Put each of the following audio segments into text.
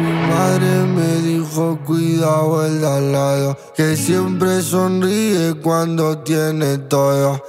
madre me dijo cuidado el de al lado, que siempre sonríe cuando tiene todo.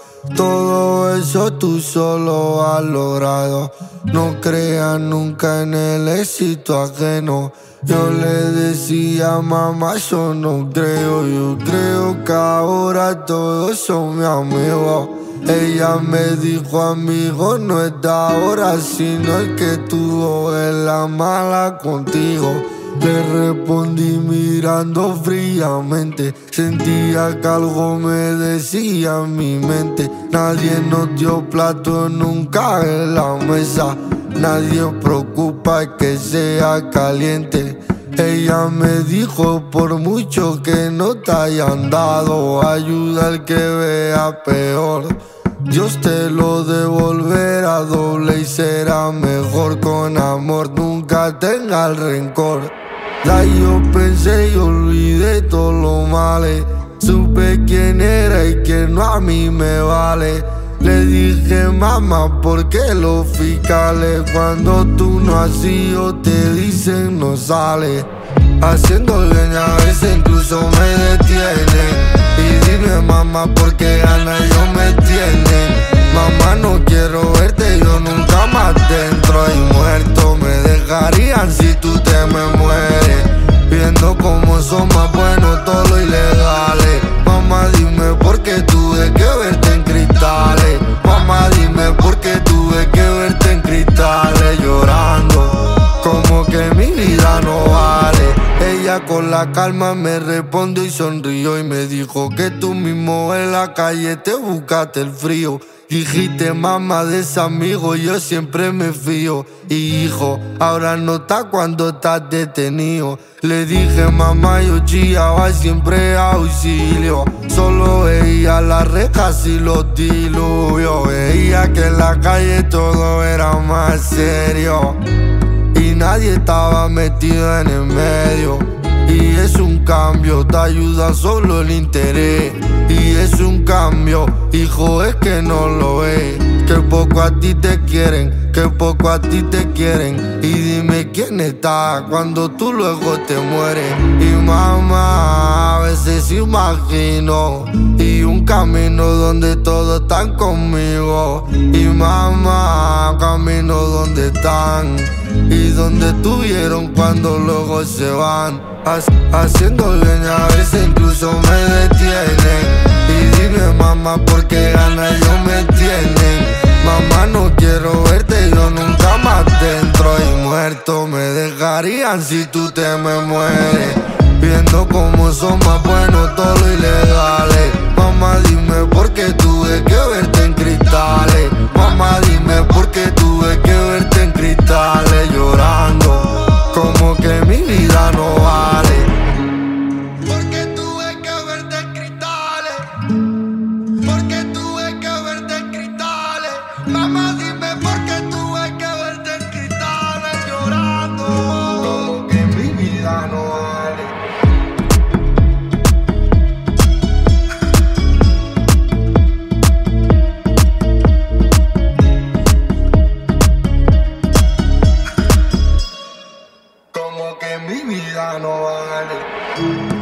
Todo eso tú solo has logrado. No creas nunca en el éxito ajeno. Yo le decía mamá, yo no creo. Yo creo que ahora todos son mis amigos. Ella me dijo amigo, no es de ahora, sino el que tuvo en la mala contigo. Le respondí mirando fríamente, sentía que algo me decía en mi mente. Nadie nos dio plato nunca en la mesa, nadie os preocupa que sea caliente. Ella me dijo por mucho que no te hayan dado, ayuda al que vea peor. Dios te lo devolverá doble y será mejor. Con amor nunca tenga el rencor. Ya yo pensé y olvidé todos los males. Supe quién era y que no a mí me vale. Le dije mamá, ¿por qué los fiscales cuando tú no has ido te dicen no sale? Haciendo leña a veces incluso me detienen. Y dime mamá, ¿por qué ganas ellos me tienen? Mamá, no quiero verte yo nunca más dentro. Y muerto me dejarían si tú te me mueres. Viendo cómo son más buenos todos los ilegales. Mamá, dime por qué tuve que verte en cristales. Mamá, dime por qué tuve que verte en cristales. Llorando como que mi vida no vale. Ella con la calma me respondió y sonrió y me dijo que tú mismo en la calle te buscaste el frío. Dijiste mamá de ese amigo, yo siempre me fío. Y hijo, ahora no está cuando estás detenido. Le dije mamá, yo chillaba siempre auxilio. Solo veía las rejas y los diluvios. Veía que en la calle todo era más serio y nadie estaba metido en el medio. Y es un cambio, te ayuda solo el interés. Y es un cambio, hijo, es que no lo ves. Que poco a ti te quieren, que poco a ti te quieren. Y dime quién está cuando tú luego te mueres. Y mamá, a veces imagino y un camino donde todos están conmigo. Y mamá, camino donde están y donde estuvieron cuando luego se van. Haciendo leña a veces incluso me detienen. Y dime mamá, ¿por qué ganas ellos me tienen? Mamá, no quiero verte yo nunca más dentro. Y muerto me dejarían si tú te me mueres. Viendo cómo son más buenos todos los ilegales. Mamá, dime por qué tuve que verte en cristales. Mamá, dime por qué tuve que verte en cristales. Llorando como que mi vida no vale. Porque tuve que verte en cristales. Porque tuve que verte en cristales. Mamá, dime por qué tuve que verte en cristales. Llorando como que mi vida no vale. Como que mi vida no vale.